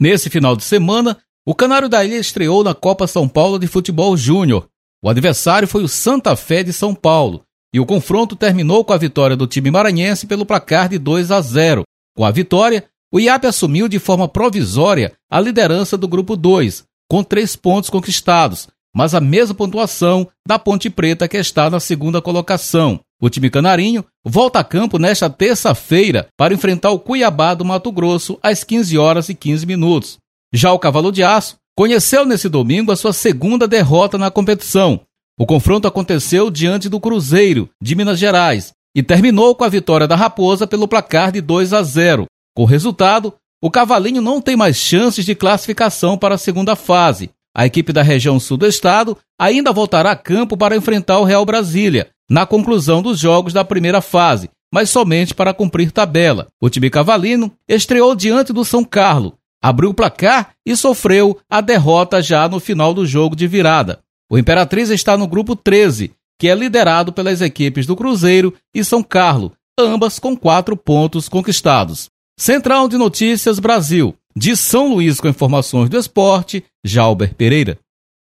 Nesse final de semana, o Canário da Ilha estreou na Copa São Paulo de Futebol Júnior. O adversário foi o Santa Fé de São Paulo e o confronto terminou com a vitória do time maranhense pelo placar de 2-0. Com a vitória, o IAP assumiu de forma provisória a liderança do Grupo 2, com 3 pontos conquistados, mas a mesma pontuação da Ponte Preta, que está na segunda colocação. O time canarinho volta a campo nesta terça-feira para enfrentar o Cuiabá do Mato Grosso às 15h15. Já o Cavalo de Aço conheceu nesse domingo a sua segunda derrota na competição. O confronto aconteceu diante do Cruzeiro, de Minas Gerais, e terminou com a vitória da Raposa pelo placar de 2-0. Com o resultado, o Cavalinho não tem mais chances de classificação para a segunda fase. A equipe da região sul do estado ainda voltará a campo para enfrentar o Real Brasília, na conclusão dos jogos da primeira fase, mas somente para cumprir tabela. O time cavalino estreou diante do São Carlos, abriu o placar e sofreu a derrota já no final do jogo de virada. O Imperatriz está no grupo 13, que é liderado pelas equipes do Cruzeiro e São Carlos, ambas com 4 pontos conquistados. Central de Notícias Brasil, de São Luís com informações do esporte, Jalber Pereira.